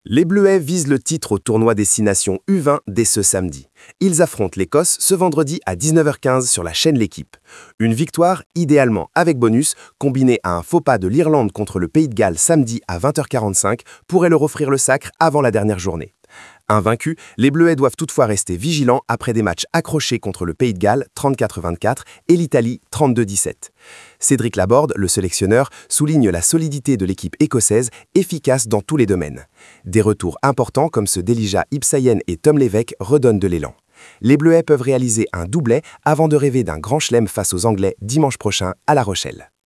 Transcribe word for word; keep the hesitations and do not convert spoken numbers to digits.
Les Bleuets visent le titre au tournoi des Six Nations U vingt dès ce samedi. Ils affrontent l'Écosse ce vendredi à dix-neuf heures quinze sur la chaîne L'Équipe. Une victoire, idéalement avec bonus, combinée à un faux pas de l'Irlande contre le Pays de Galles samedi à vingt heures quarante-cinq, pourrait leur offrir le sacre avant la dernière journée. Invaincus, les Bleuets doivent toutefois rester vigilants après des matchs accrochés contre le Pays de Galles trente-quatre à vingt-quatre et l'Italie trente-deux à dix-sept. Cédric Laborde, le sélectionneur, souligne la solidité de l'équipe écossaise, efficace dans tous les domaines. Des retours importants comme ceux d'Elijah Ipsayen et Tom Lévesque redonnent de l'élan. Les Bleuets peuvent réaliser un doublet avant de rêver d'un grand chelem face aux Anglais dimanche prochain à La Rochelle.